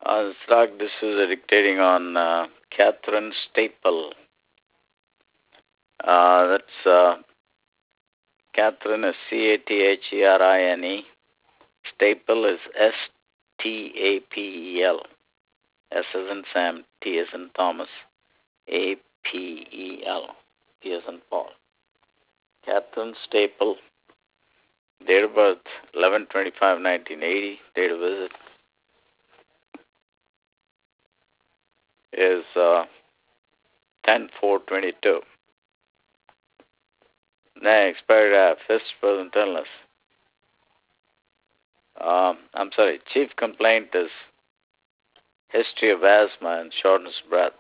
This is dictating on Catherine Staple. That's Catherine is Catherine. Staple is Stapel. S as in Sam, T as in Thomas, Apel, P as in Paul. Catherine Staple, date of birth 11/25/1980. Date of visit is 10/4/22. Next paragraph, his present illness. Chief complaint is history of asthma and shortness of breath.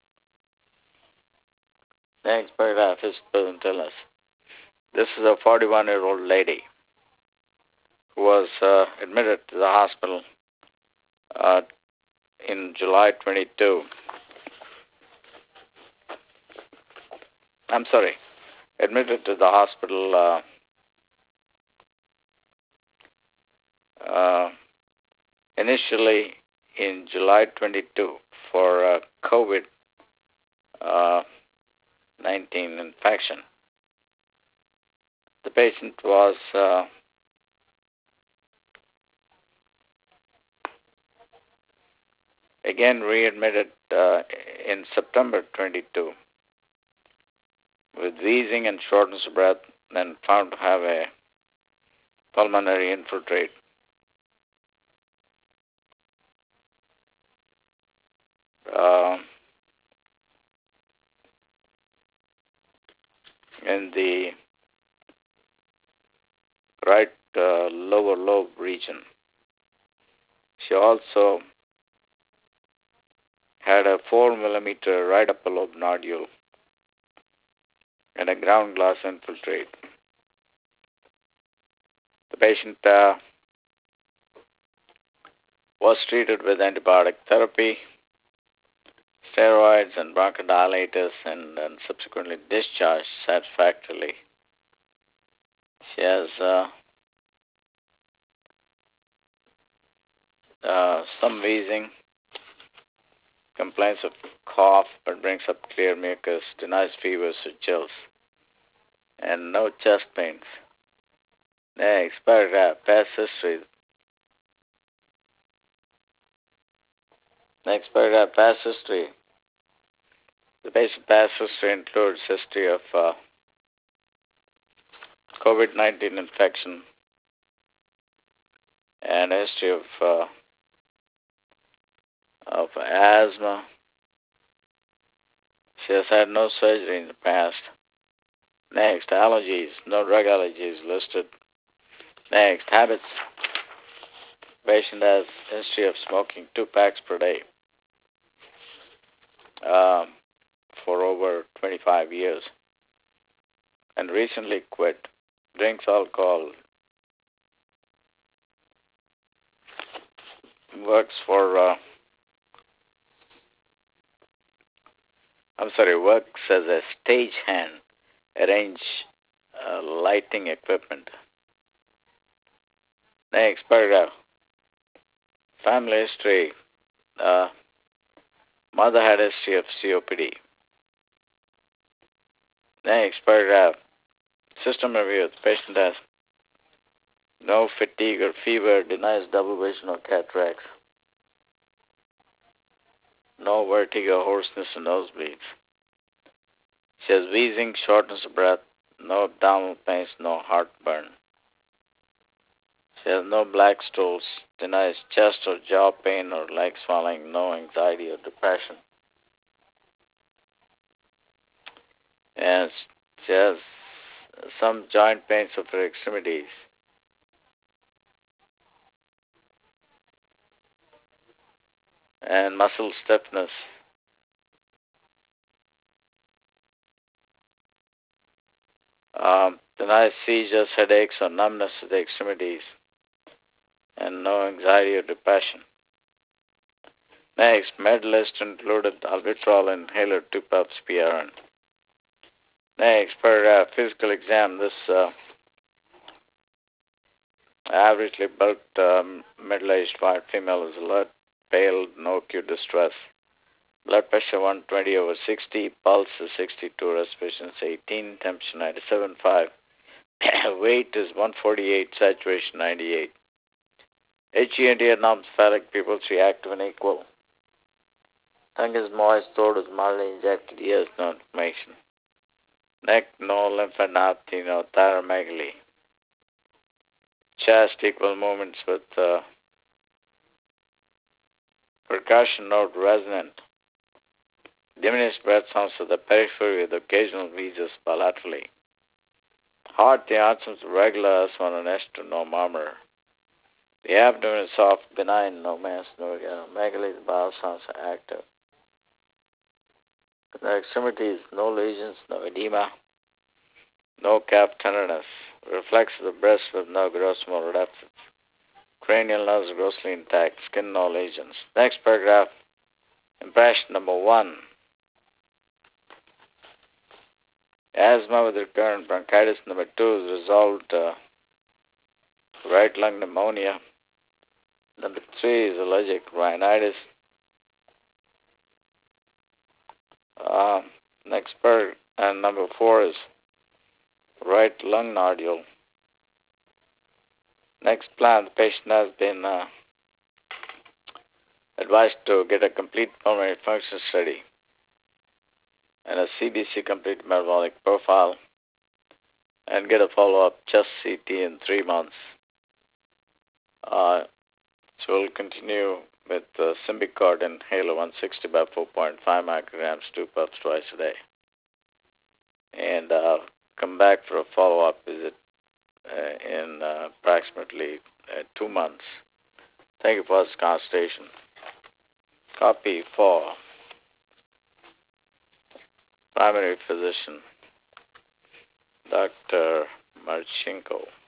Next paragraph, his present illness. This is a 41-year-old lady who was admitted to the hospital in July 22. Admitted to the hospital initially in July 22 for COVID-19 infection. The patient was again readmitted in September 22 with wheezing and shortness of breath, and found to have a pulmonary infiltrate. In the right lower lobe region. She also had a 4 millimeter right upper lobe nodule and a ground glass infiltrate. The patient was treated with antibiotic therapy, steroids, and bronchodilators, and subsequently discharged satisfactorily. She has some wheezing, complaints of cough, but brings up clear mucus, denies fevers or chills, and no chest pains. Next paragraph, past history. Next paragraph, past history. The basic past history includes history of COVID-19 infection and history of asthma. She has had no surgery in the past. Next, allergies. No drug allergies listed. Next, habits. Patient has history of smoking 2 packs per day for over 25 years and recently quit. Drinks alcohol. Works as a stagehand, arrange lighting equipment. Next paragraph. Family history. Mother had a history of COPD. Next paragraph. System review. The patient has no fatigue or fever, denies double vision or cataracts. No vertigo, hoarseness, and nosebleeds. She has wheezing, shortness of breath, no abdominal pains, no heartburn. She has no black stools, denies chest or jaw pain or leg swelling, no anxiety or depression. And she has some joint pains of her extremities. And muscle stiffness. Denies seizures, headaches, or numbness of the extremities, and no anxiety or depression. Next, med list included albuterol inhaler, 2 puffs PRN. Next, paragraph, physical exam. This averagely built middle-aged white female is alert, pale, no acute distress. Blood pressure 120/60, pulse is 62, respiration is 18, temperature 97.5. Weight is 148, saturation 98. HENT are non-cephalic, pupils reactive and equal. Tongue is moist, throat is mildly injected, ears no inflammation. Neck, no lymphadenopathy, no thyromegaly. Chest, equal movements with percussion note resonant. Diminished breath sounds of the periphery with occasional wheezes bilaterally. Heart, the outcomes are regular as on an S2, no murmur. The abdomen is soft, benign, no mass, no megaly, the bowel sounds are active. The extremities, no lesions, no edema, no calf tenderness. Reflex of the breast with no gross motor deficits. Cranial nerves grossly intact, skin no lesions. Next paragraph, impression number 1. Asthma with recurrent bronchitis. Number 2 is resolved right lung pneumonia. Number 3 is allergic rhinitis. And number 4 is right lung nodule. Next plan, the patient has been advised to get a complete pulmonary function study and a CBC complete metabolic profile and get a follow-up chest CT in 3 months. So we'll continue with Symbicort inhaler 160 by 4.5 micrograms, 2 puffs twice a day. And come back for a follow-up visit in approximately 2 months. Thank you for this consultation. Copy for primary physician, Dr. Marchenko.